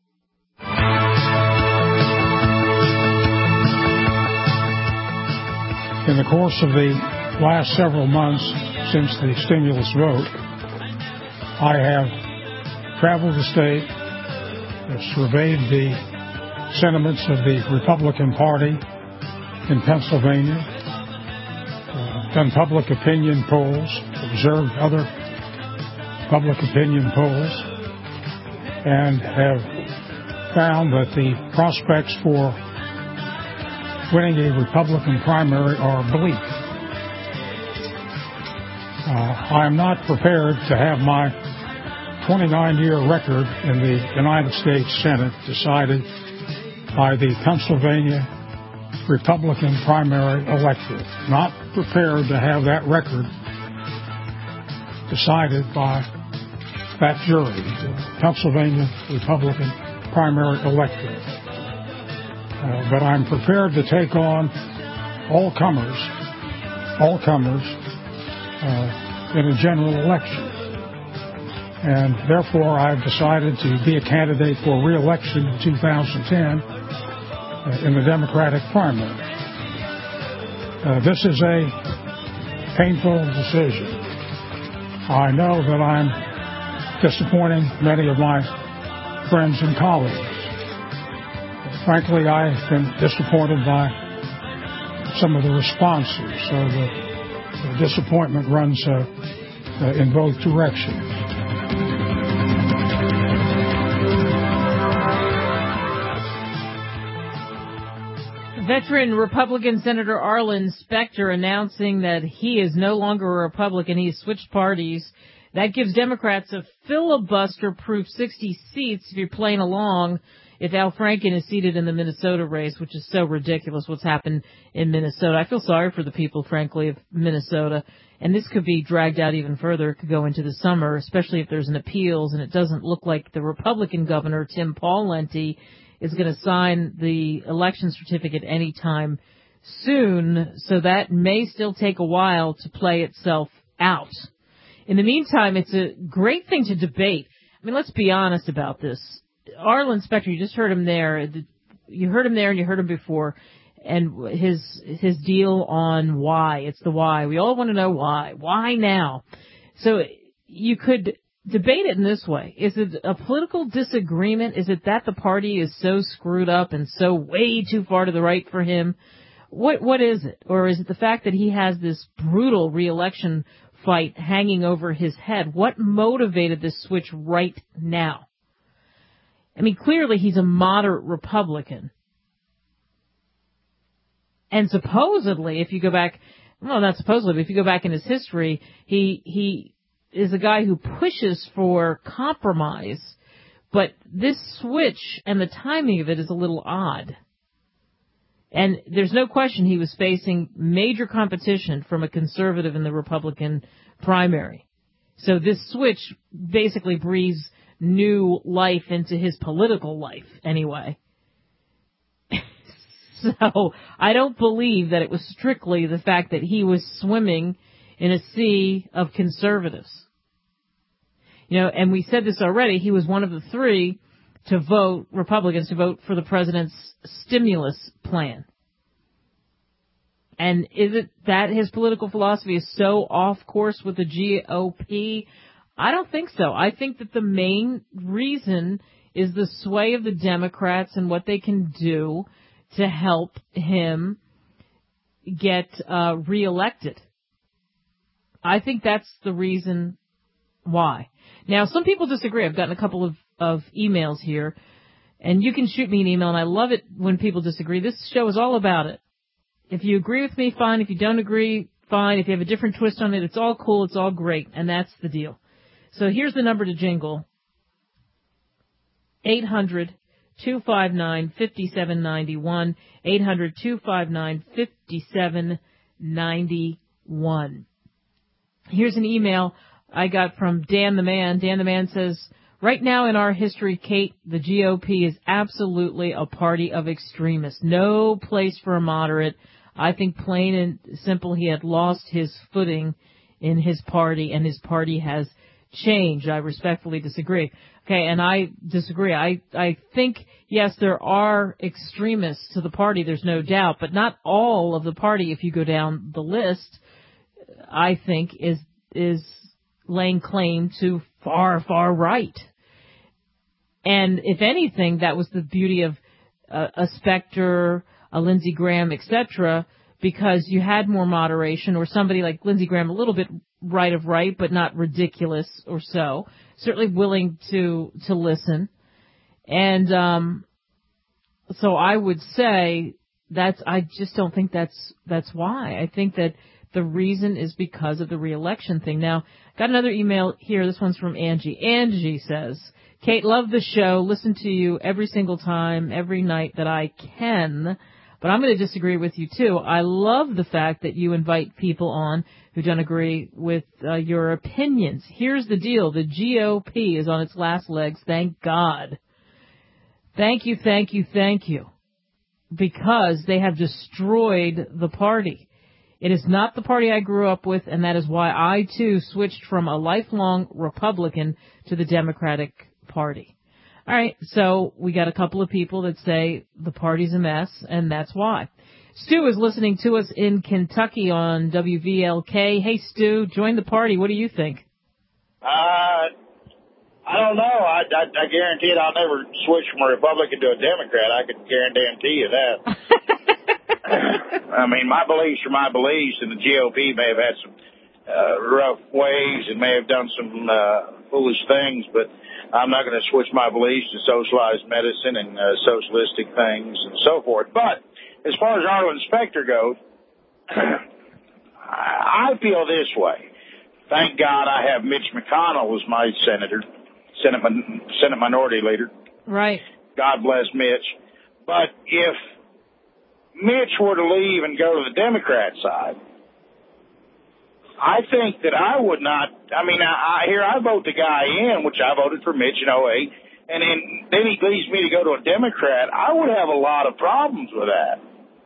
[SPEAKER 14] In the course of the last several months since the stimulus vote, I have traveled the state, have surveyed the sentiments of the Republican Party in Pennsylvania, uh, done public opinion polls, observed other public opinion polls, and have found that the prospects for winning a Republican primary are bleak. Uh, I am not prepared to have my twenty-nine-year record in the United States Senate decided by the Pennsylvania Republican primary electorate. Not prepared to have that record decided by that jury, the Pennsylvania Republican primary electorate. Uh, but I'm prepared to take on all comers, all comers uh, in a general election. And therefore, I've decided to be a candidate for re-election in two thousand ten uh, in the Democratic primary. Uh, this is a painful decision. I know that I'm disappointing many of my friends and colleagues. Frankly, I've been disappointed by some of the responses, so the, the disappointment runs uh, uh, in both directions.
[SPEAKER 2] Veteran Republican Senator Arlen Specter announcing that he is no longer a Republican. He's switched parties. That gives Democrats a filibuster-proof sixty seats if you're playing along if Al Franken is seated in the Minnesota race, which is so ridiculous what's happened in Minnesota. I feel sorry for the people, frankly, of Minnesota. And this could be dragged out even further. It could go into the summer, especially if there's an appeals, and it doesn't look like the Republican governor, Tim Pawlenty, is going to sign the election certificate anytime soon. So that may still take a while to play itself out. In the meantime, it's a great thing to debate. I mean, let's be honest about this. Arlen Specter, you just heard him there. You heard him there and you heard him before. And his his deal on why. It's the why. We all want to know why. Why now? So you could debate it in this way. Is it a political disagreement? Is it that the party is so screwed up and so way too far to the right for him? What What is it? Or is it the fact that he has this brutal re-election fight hanging over his head? What motivated this switch right now? I mean, clearly he's a moderate Republican. And supposedly, if you go back, well, not supposedly, but if you go back in his history, he he is a guy who pushes for compromise. But this switch and the timing of it is a little odd. And there's no question he was facing major competition from a conservative in the Republican primary. So this switch basically breathes new life into his political life anyway. So I don't believe that it was strictly the fact that he was swimming in a sea of conservatives. You know, and we said this already, he was one of the three to vote, Republicans to vote for the president's stimulus plan. And is it that his political philosophy is so off course with the G O P? I don't think so. I think that the main reason is the sway of the Democrats and what they can do to help him get uh, reelected. I think that's the reason why. Now, some people disagree. I've gotten a couple of, of emails here, and you can shoot me an email, and I love it when people disagree. This show is all about it. If you agree with me, fine. If you don't agree, fine. If you have a different twist on it, it's all cool. It's all great, and that's the deal. So here's the number to jingle. eight hundred two five nine five seven nine one, eight hundred two five nine five seven nine one. Here's an email I got from Dan the Man. Dan the Man says, right now in our history, Kate, the G O P is absolutely a party of extremists. No place for a moderate. I think plain and simple he had lost his footing in his party, and his party has changed. I respectfully disagree. Okay, and I disagree. I, I think, yes, there are extremists to the party, there's no doubt, but not all of the party, if you go down the list, I think is is laying claim to far, far right. And if anything, that was the beauty of uh, a Specter, a Lindsey Graham, et cetera, because you had more moderation, or somebody like Lindsey Graham, a little bit right of right, but not ridiculous or so. Certainly willing to to listen. And um, so I would say that's, I just don't think that's that's why. I think that the reason is because of the re-election thing. Now, got another email here. This one's from Angie. Angie says, Kate, love the show. Listen to you every single time, every night that I can. But I'm going to disagree with you, too. I love the fact that you invite people on who don't agree with uh, your opinions. Here's the deal. The G O P is on its last legs. Thank God. Thank you, thank you, thank you. Because they have destroyed the party. It is not the party I grew up with, and that is why I, too, switched from a lifelong Republican to the Democratic Party. All right, so we got a couple of people that say the party's a mess, and that's why. Stu is listening to us in Kentucky on W V L K. Hey, Stu, join the party. What do you think?
[SPEAKER 19] Uh, I don't know. I, I, I guarantee it I'll never switch from a Republican to a Democrat. I can guarantee you that. I mean, my beliefs are my beliefs, and the G O P may have had some uh, rough ways and may have done some uh, foolish things, but I'm not going to switch my beliefs to socialized medicine and uh, socialistic things and so forth. But as far as Arlen Specter goes, I feel this way. thank God I have Mitch McConnell as my senator, Senate, Senate Minority Leader.
[SPEAKER 2] Right.
[SPEAKER 19] God bless Mitch. But if Mitch were to leave and go to the Democrat side, I think that I would not, I mean, I, I here I vote the guy in, which I voted for Mitch in oh eight, and then, then he leaves me to go to a Democrat. I would have a lot of problems with that.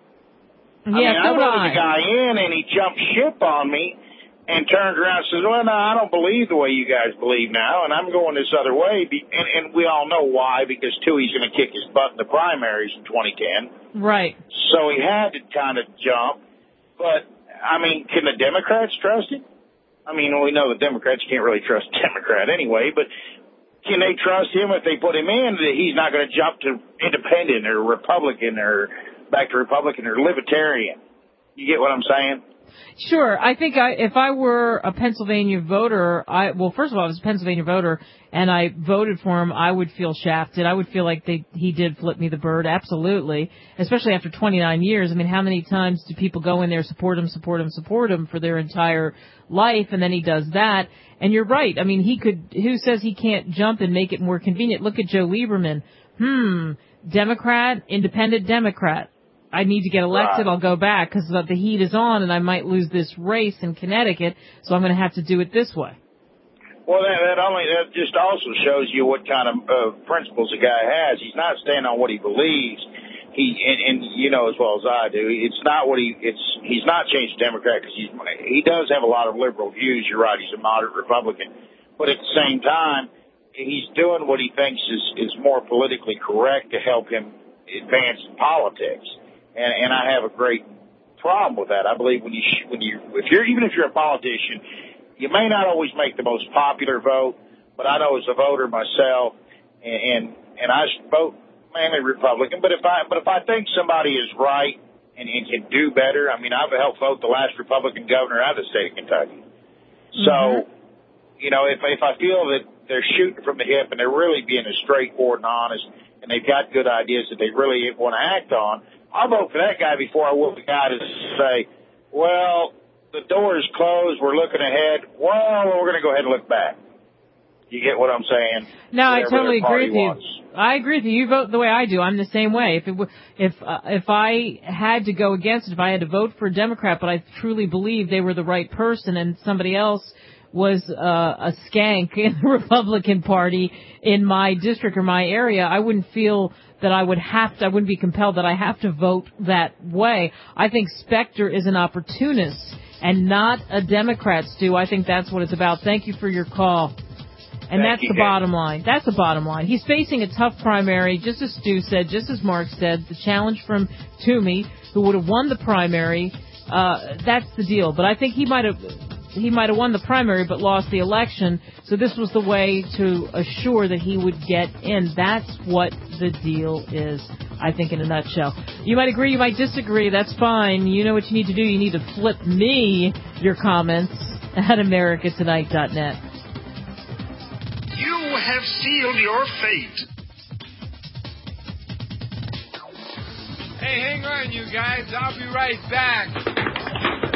[SPEAKER 2] Yeah,
[SPEAKER 19] I mean,
[SPEAKER 2] so
[SPEAKER 19] I voted
[SPEAKER 2] I.
[SPEAKER 19] the guy in, and he jumped ship on me and turned around and says, well, no, I don't believe the way you guys believe now, and I'm going this other way. And, and we all know why, because Toohey's going to kick his butt in the primaries in twenty ten.
[SPEAKER 2] Right.
[SPEAKER 19] So he had to kind of jump. But, I mean, can the Democrats trust him? I mean, we know the Democrats can't really trust a Democrat anyway, but can they trust him if they put him in that he's not going to jump to independent or Republican or back to Republican or Libertarian? You get what I'm saying?
[SPEAKER 2] Sure. I think I, if I were a Pennsylvania voter, I well, first of all, I was a Pennsylvania voter, and I voted for him, I would feel shafted. I would feel like they, he did flip me the bird, absolutely, especially after twenty-nine years. I mean, how many times do people go in there, support him, support him, support him for their entire life, and then he does that? And you're right. I mean, he could, who says he can't jump and make it more convenient? Look at Joe Lieberman. Hmm, Democrat, independent Democrat. I need to get elected, right. I'll go back because the heat is on and I might lose this race in Connecticut, so I'm going to have to do it this way.
[SPEAKER 19] Well, that, that only that just also shows you what kind of uh, principles a guy has. He's not standing on what he believes. He and, and you know as well as I do, it's not what he it's he's not changed Democrat because he's he does have a lot of liberal views. You're right, he's a moderate Republican, but at the same time, he's doing what he thinks is is more politically correct to help him advance in politics. And, and I have a great problem with that. I believe when you, when you, if you're, even if you're a politician, you may not always make the most popular vote, but I know as a voter myself, and, and, and I vote mainly Republican, but if I, but if I think somebody is right and, and can do better, I mean, I've helped vote the last Republican governor out of the state of Kentucky. Mm-hmm. So, you know, if, if I feel that they're shooting from the hip and they're really being as straightforward and honest, and they've got good ideas that they really want to act on, I'll vote for that guy before I will the guy to say, well, the door is closed, we're looking ahead, well, we're going to go ahead and look back. You get what I'm saying?
[SPEAKER 2] No,
[SPEAKER 19] Whatever
[SPEAKER 2] I totally agree with you.
[SPEAKER 19] Wants.
[SPEAKER 2] I agree with you. You vote the way I do. I'm the same way. If it w- if uh, if I had to go against it, if I had to vote for a Democrat, but I truly believe they were the right person and somebody else was uh, a skank in the Republican Party in my district or my area, I wouldn't feel that I would have to, I wouldn't be compelled that I have to vote that way. I think Specter is an opportunist and not a Democrat, Stu. I think that's what it's about. Thank you for your call. And
[SPEAKER 19] Thank
[SPEAKER 2] that's
[SPEAKER 19] you,
[SPEAKER 2] the bottom line. That's the bottom line. He's facing a tough primary, just as Stu said, just as Mark said, the challenge from Toomey, who would have won the primary. Uh, that's the deal. But I think he might have, he might have won the primary but lost the election. So this was the way to assure that he would get in. That's what the deal is, I think, in a nutshell. You might agree, you might disagree. That's fine. You know what you need to do. You need to flip me your comments at America Tonight dot net.
[SPEAKER 20] You have sealed your fate. Hey, hang on, you guys. I'll be right back.